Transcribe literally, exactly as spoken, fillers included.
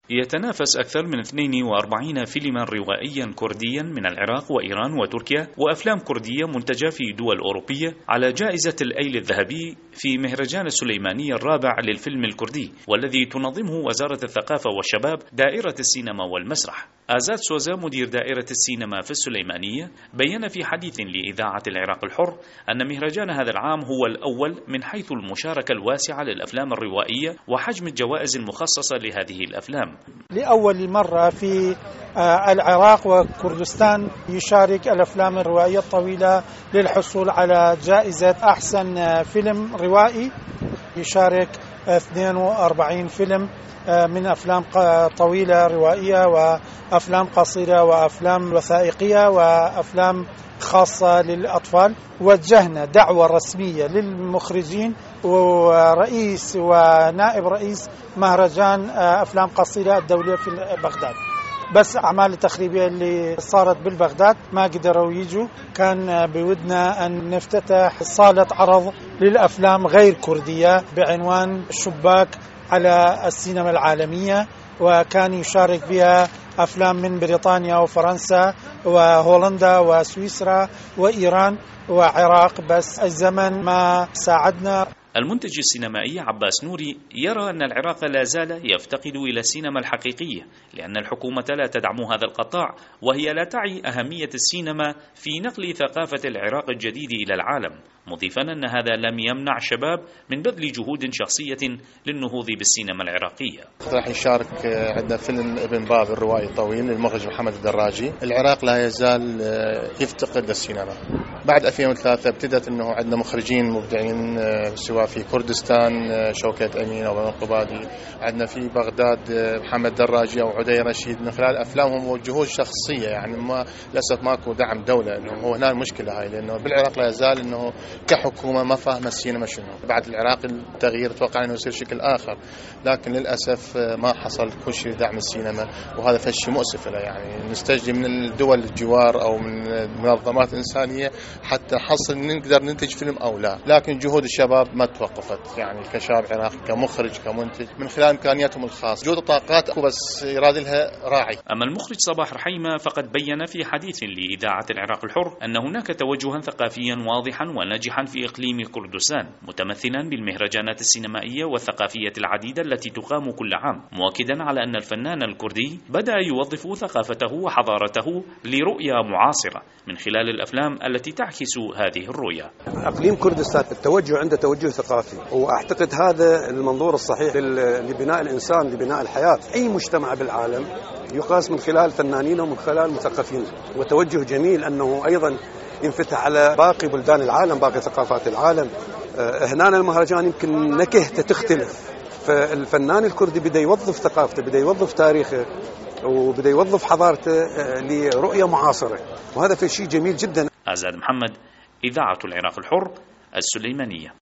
يتنافس أكثر من اثنين وأربعين فيلما روائيا كرديا من العراق وإيران وتركيا وأفلام كردية منتجة في دول أوروبية على جائزة الأيل الذهبي في مهرجان السليمانية الرابع للفيلم الكردي، والذي تنظمه وزارة الثقافة والشباب دائرة السينما والمسرح. آزاد سوزا مدير دائرة السينما في السليمانية بيّن في حديث لإذاعة العراق الحر أن مهرجان هذا العام هو الأول من حيث المشاركة الواسعة للأفلام الروائية وحجم الجوائز المخصصة لهذه الأفلام. لأول مرة في العراق وكردستان يشارك الأفلام الروائية الطويلة للحصول على جائزة أحسن فيلم روائي. يشارك اثنين وأربعين فيلم من أفلام طويلة روائية وأفلام قصيرة وأفلام وثائقية وأفلام خاصة للأطفال. وجهنا دعوة رسمية للمخرجين ورئيس ونائب رئيس مهرجان أفلام قصيرة الدولية في بغداد، بس أعمال التخريبية اللي صارت بالبغداد ما قدروا يجوا. كان بودنا أن نفتتح صالة عرض للأفلام غير كردية بعنوان شباك على السينما العالمية، وكان يشارك بها أفلام من بريطانيا وفرنسا وهولندا وسويسرا وإيران وعراق، بس الزمن ما ساعدنا. المنتج السينمائي عباس نوري يرى أن العراق لا زال يفتقد إلى السينما الحقيقية، لأن الحكومة لا تدعم هذا القطاع، وهي لا تعي أهمية السينما في نقل ثقافة العراق الجديد إلى العالم، مضيفا أن هذا لم يمنع الشباب من بذل جهود شخصية للنهوض بالسينما العراقية. راح يشارك عندنا فيلم ابن باب الروائي الطويل للمخرج محمد الدراجي. العراق لا يزال يفتقد للسينما. بعد ألفين وثلاثة ابتدت أنه عندنا مخرجين مبدعين سواء في كردستان شوكت أمين أو بن قبادي، عندنا في بغداد محمد دراجي أو عدي رشيد، من خلال أفلامهم وجهود شخصية. يعني ما للأسف ماكو دعم دولة، إنه هو هنا المشكلة هاي، لأنه بالعراق لا يزال إنه كحكومة ما فاهم السينما شنو. بعد العراق التغيير توقع إنه يصير شكل آخر، لكن للأسف ما حصل كل شيء دعم السينما، وهذا فشي مؤسف له. يعني نستجدي من الدول الجوار أو من منظمات إنسانية حتى نحصل نقدر ننتج فيلم أو لا، لكن جهود الشباب ما توقفت. يعني كشاب عراقي كمخرج كمنتج من خلال إمكانياتهم الخاصة، جهود طاقات بس يراد لها راعي. أما المخرج صباح رحيمة فقد بيّن في حديث لإذاعة العراق الحر أن هناك توجها ثقافيا واضحا وناجحا في إقليم كردستان، متمثلا بالمهرجانات السينمائية والثقافية العديدة التي تقام كل عام، مؤكدا على أن الفنان الكردي بدأ يوظف ثقافته وحضارته لرؤية معاصرة من خلال الأفلام التي تعكس هذه الرؤية. أقليم كردستان التوجه عنده توجه ثقافي، وأعتقد هذا المنظور الصحيح لبناء الإنسان لبناء الحياة. أي مجتمع بالعالم يقاس من خلال فنانينه ومن خلال مثقفينه، وتوجه جميل أنه أيضا ينفتح على باقي بلدان العالم باقي ثقافات العالم. هنا المهرجان يمكن نكهته تختلف، فالفنان الكردي بدأ يوظف ثقافته، بدأ يوظف تاريخه، وبدأ يوظف حضارته لرؤية معاصرة، وهذا في شيء جميل جدا. آزاد محمد، إذاعة العراق الحر، السليمانية.